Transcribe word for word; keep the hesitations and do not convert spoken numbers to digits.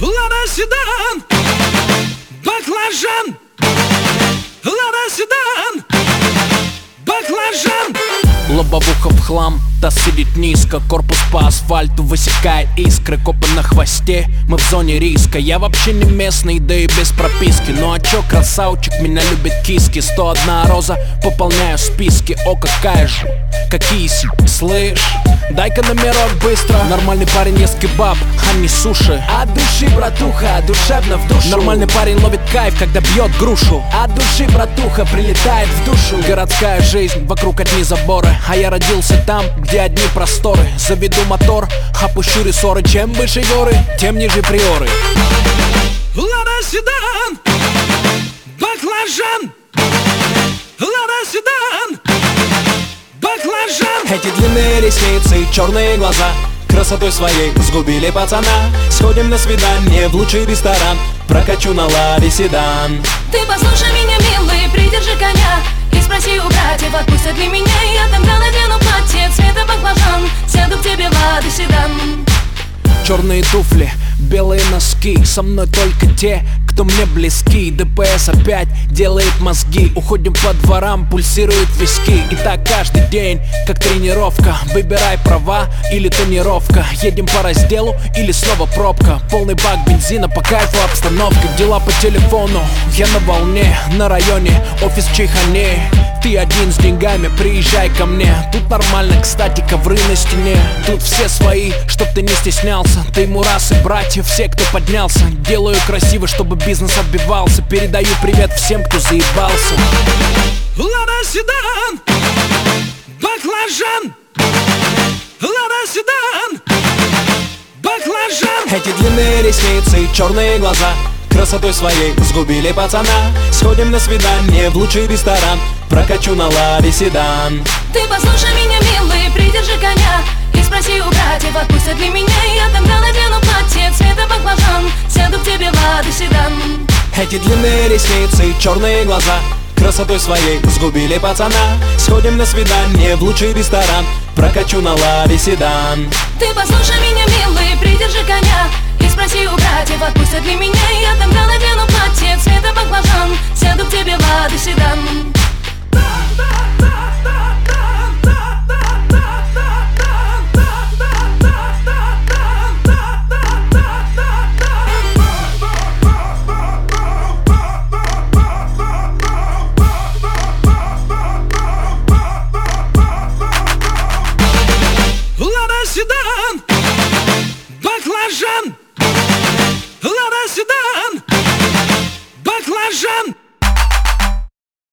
Лада седан, баклажан. Лада седан, баклажан. Лобовуха в хлам, таз сидит низко, корпус по асфальту высекает искры. Копы на хвосте, мы в зоне риска. Я вообще не местный, да и без прописки. Ну а чё, красавчик, меня любят киски. Сто одна роза, пополняю списки. О, какая же, какие си, слышь? Дай-ка номерок быстро. Нормальный парень ест кебаб, а не суши. От души, братуха, душевно в душу. Нормальный парень ловит кайф, когда бьет грушу. От души, братуха, прилетает в душу. Городская жизнь, вокруг одни заборы, а я родился там, где одни просторы. Заведу мотор, опущу рессоры. Чем выше горы, тем ниже приоры. Лада седан, баклажан. Лада седан, баклажан. Эти длинные ресницы, черные глаза красотой своей сгубили пацана. Сходим на свидание в лучший ресторан, прокачу на ладе седан. Ты послушай меня, милый, придержи коня и спроси у братьев, отпустят ли меня. Я тогда надену платье цвета баклажан, сяду к тебе в Лада седан. Черные туфли, белые носки, со мной только те, кто мне близки. ДПС опять делает мозги, уходим по дворам, пульсируют виски. И так каждый день, как тренировка. Выбирай права или тонировка. Едем по разделу или снова пробка. Полный бак бензина, по кайфу обстановка. Дела по телефону, я на волне. На районе, офис в Чайхане. Ты один с деньгами, приезжай ко мне. Тут нормально, кстати, ковры на стене. Тут все свои, чтоб ты не стеснялся. Ты мурасы, братья, все, кто поднялся. Делаю красиво, чтобы бизнес отбивался. Передаю привет всем, кто заебался. Лада седан, баклажан. Лада седан, баклажан. Эти длинные ресницы, черные глаза красотой своей сгубили пацана. Сходим на свидание в лучший ресторан, прокачу на ладе седан. Ты послушай меня, милый, придержи коня и спроси у братьев, отпустят ли меня. Я тогда надену платье цвета баклажан, сяду к тебе в Лада седан. Эти длинные ресницы, черные глаза красотой своей сгубили пацана. Сходим на свидание в лучший ресторан, прокачу на ладе седан. Ты послушай меня, милый, придержи коня и спроси у братьев, отпустят ли меня. Я тогда надену платье цвета баклажан, сяду к тебе в Лада седан. Лада седан, баклажан. Лада седан, баклажан.